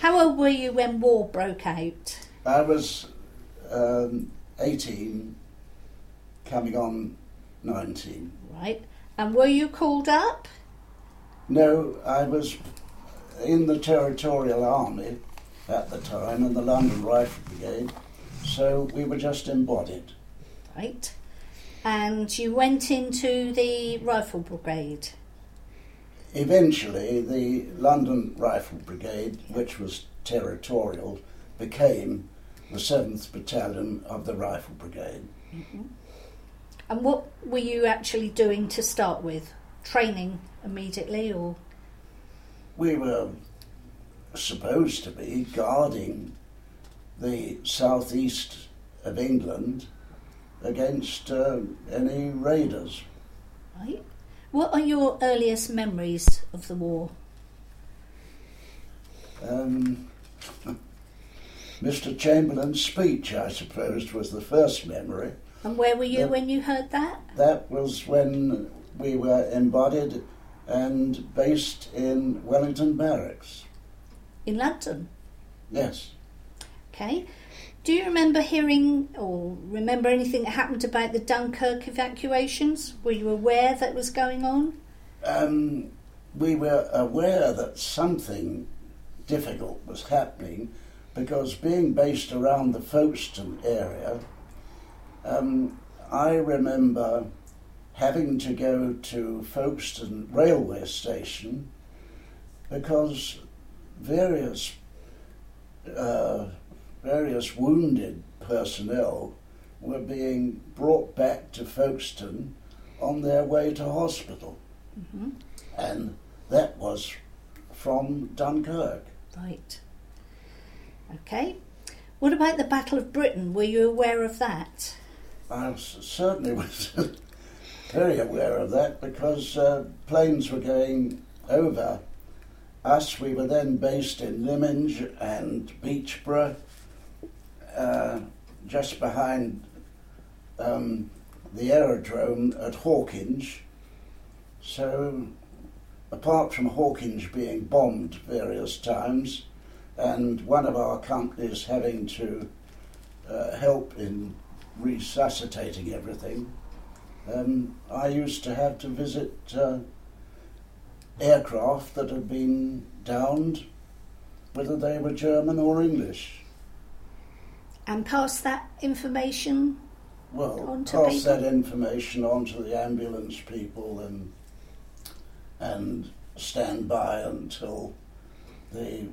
How old were you when war broke out? I was 18, coming on 19. Right. And were you called up? No, I was in the Territorial Army at the time, in the London Rifle Brigade, so we were just embodied. Right. And you went into the Rifle Brigade? Eventually, the London Rifle Brigade, which was territorial, became the 7th Battalion of the Rifle Brigade. Mm-hmm. And what were you actually doing to start with? Training immediately, or? We were supposed to be guarding the southeast of England against any raiders. Right. What are your earliest memories of the war? Mr. Chamberlain's speech, I suppose, was the first memory. And where were you when you heard that? That was when we were embodied and based in Wellington Barracks. In London? Yes. Okay. Do you remember hearing or remember anything that happened about the Dunkirk evacuations? Were you aware that was going on? We were aware that something difficult was happening because being based around the Folkestone area, I remember having to go to Folkestone railway station because various wounded personnel were being brought back to Folkestone on their way to hospital. Mm-hmm. And that was from Dunkirk. Right. Okay. What about the Battle of Britain? Were you aware of that? I certainly was very aware of that because planes were going over us. We were then based in Lyminge and Beechborough, just behind the aerodrome at Hawkinge. So, apart from Hawkinge being bombed various times, and one of our companies having to help in resuscitating everything, I used to have to visit aircraft that had been downed, whether they were German or English. And pass that information on to pass people? that information on to the ambulance people and stand by until the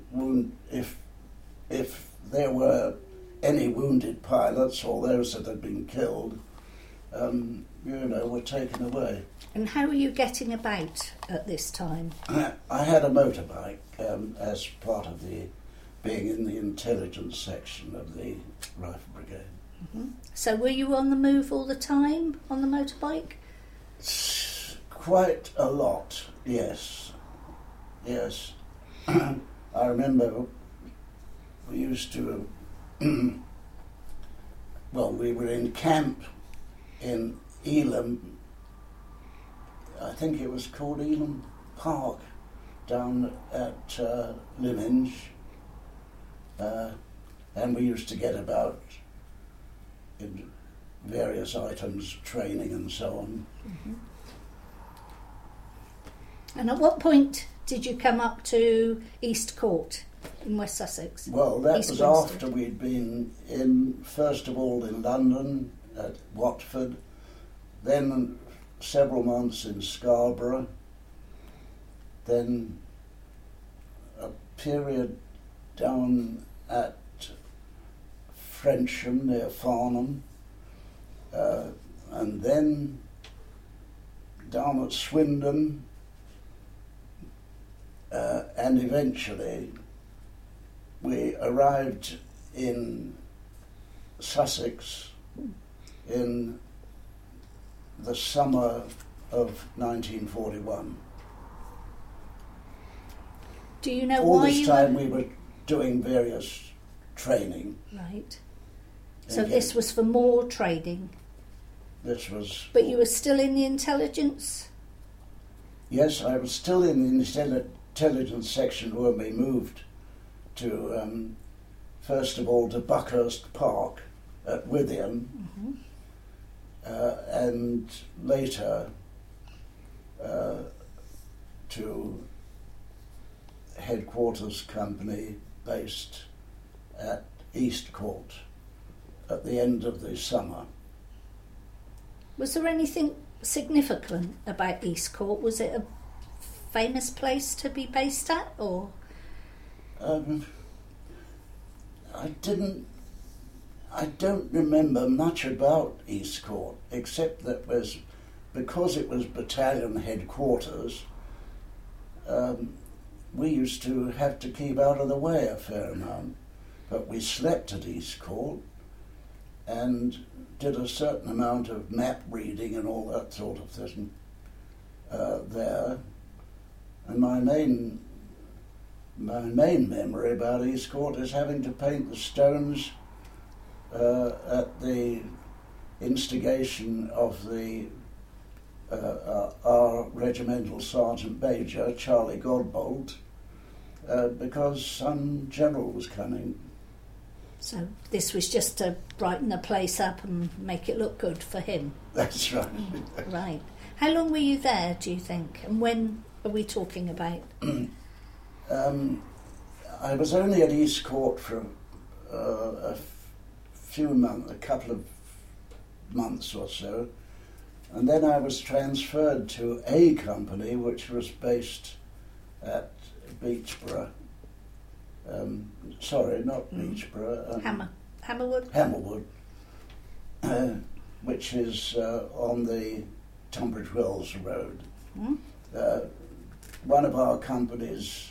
if there were any wounded pilots or those that had been killed, were taken away. And how were you getting about at this time? I had a motorbike as part of being in the intelligence section of the Rifle Brigade. Mm-hmm. So were you on the move all the time on the motorbike? Quite a lot, yes. Yes. I remember we used to, we were in camp in Elam, I think it was called Elam Park, down at Lyminge, and we used to get about in various items, training and so on. Mm-hmm. And at what point did you come up to East Court in West Sussex? Well, that East was Grinstead. after we'd been in, first of all in London, at Watford, then several months in Scarborough, then a period down at Frensham near Farnham, and then down at Swindon, and eventually we arrived in Sussex in the summer of 1941. Do you know All why this you time were... we were doing various training. Right. So Okay. this was for more trading. This was... But you were still in the intelligence? Yes, I was still in the intelligence section when we moved to, first of all, to Buckhurst Park at Withyham, and later to headquarters company based at Eastcourt at the end of the summer. Was there anything significant about Eastcourt? Was it a famous place to be based at, or? I don't remember much about Eastcourt, except that because it was battalion headquarters, we used to have to keep out of the way a fair amount. But we slept at Eastcourt and did a certain amount of map reading and all that sort of thing there. And my main memory about Eastcourt is having to paint the stones at the instigation of our regimental sergeant major, Charlie Godbolt, because some general was coming. So this was just to brighten the place up and make it look good for him? That's right. Right. How long were you there, do you think? And when are we talking about? I was only at Eastcourt for a couple of months or so, and then I was transferred to A Company, which was based at Beechborough. Sorry, not Beechborough. Hammerwood? Hammerwood, which is on the Tunbridge Wells Road. One of our companies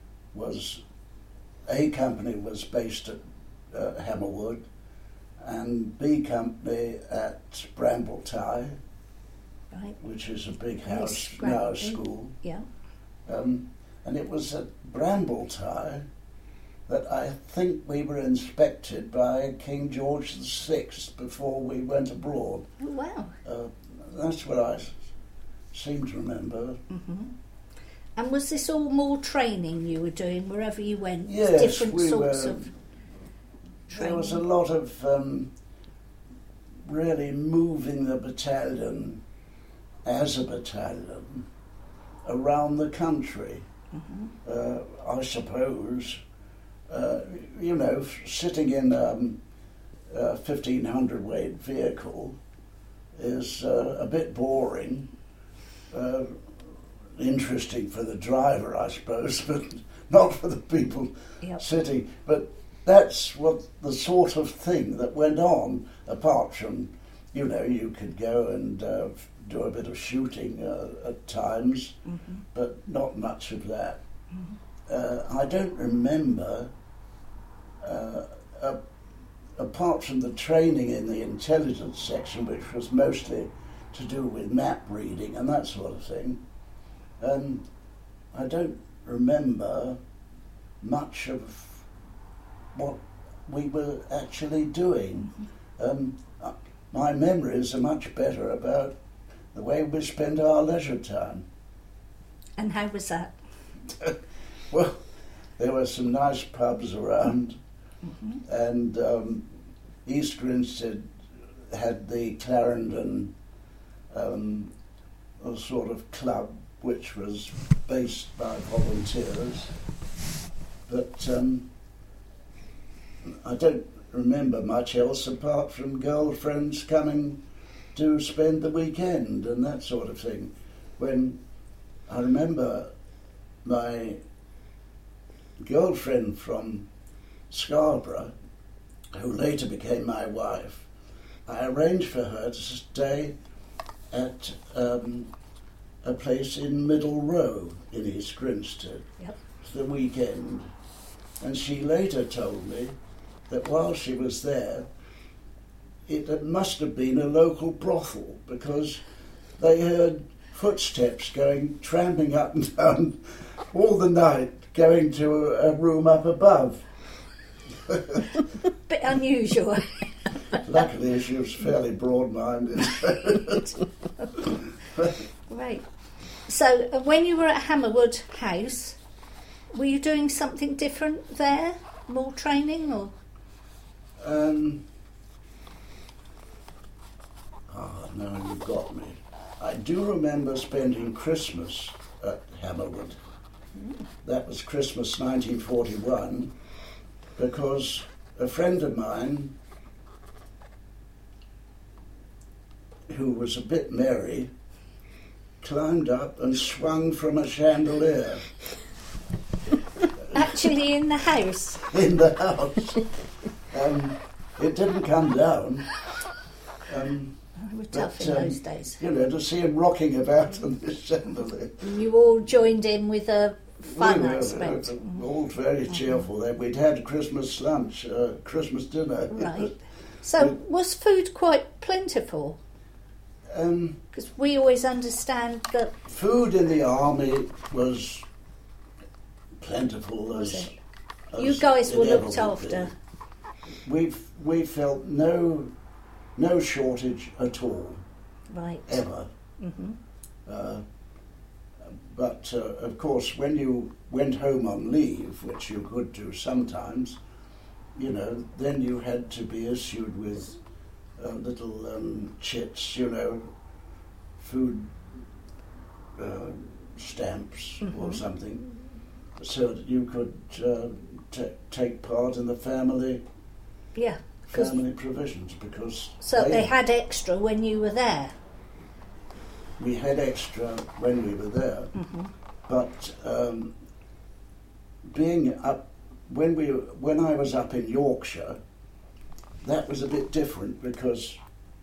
A Company was based at Hammerwood, and B Company at Brambletie, right, which is a big house, now a school. Yeah. And it was at Brambletie that I think we were inspected by King George VI before we went abroad. Oh, wow. That's what I seem to remember. And was this all more training you were doing wherever you went? Yes, different sorts of training? There was a lot of really moving the battalion as a battalion around the country. I suppose, sitting in a 1,500 weight vehicle is a bit boring. Interesting for the driver, I suppose, but not for the people sitting. But that's what the sort of thing that went on, apart from, you could go and do a bit of shooting at times, but not much of that. I don't remember, apart from the training in the intelligence section, which was mostly to do with map reading and that sort of thing, I don't remember much of what we were actually doing. My memories are much better about the way we spent our leisure time. And how was that? Well, there were some nice pubs around, and East Grinstead had the Clarendon a sort of club which was based by volunteers, but I don't remember much else apart from girlfriends coming to spend the weekend and that sort of thing. When I remember my girlfriend from Scarborough, who later became my wife, I arranged for her to stay at a place in Middle Row in East Grinstead for the weekend. And she later told me that while she was there, it must have been a local brothel, because they heard footsteps tramping up and down all the night, going to a room up above. Bit unusual. Luckily, she was fairly broad-minded. Right. So, when you were at Hammerwood House, Were you doing something different there? More training or? No, you've got me. I do remember spending Christmas at Hammerwood. That was Christmas 1941, because a friend of mine, who was a bit merry, climbed up and swung from a chandelier. Actually in the house? In the house. It didn't come down. They were tough in those days. You know, to see him rocking about on this chandelier. And you all joined in with a fun aspect. All very cheerful then. We'd had Christmas lunch, Christmas dinner. Right. So was food quite plentiful? Because we always understand that... Food in the army was plentiful as you guys were looked after. We felt no shortage at all. Right. Ever. Mm-hmm. But of course, when you went home on leave, which you could do sometimes, you know, then you had to be issued with little chits, you know, food stamps or something, so that you could take part in the family provisions, because they had extra when you were there. We had extra when we were there, but being up when I was up in Yorkshire, that was a bit different, because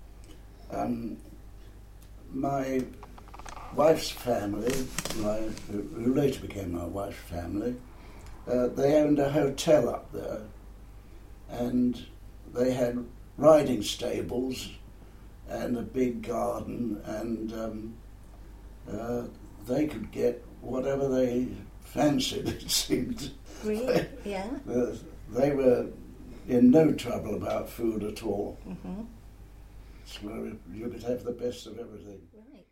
my wife's family, who later became my wife's family, they owned a hotel up there, and they had riding stables and a big garden, and they could get whatever they fancied, it seemed. Really? Yeah. They were in no trouble about food at all. So you could have the best of everything. Right.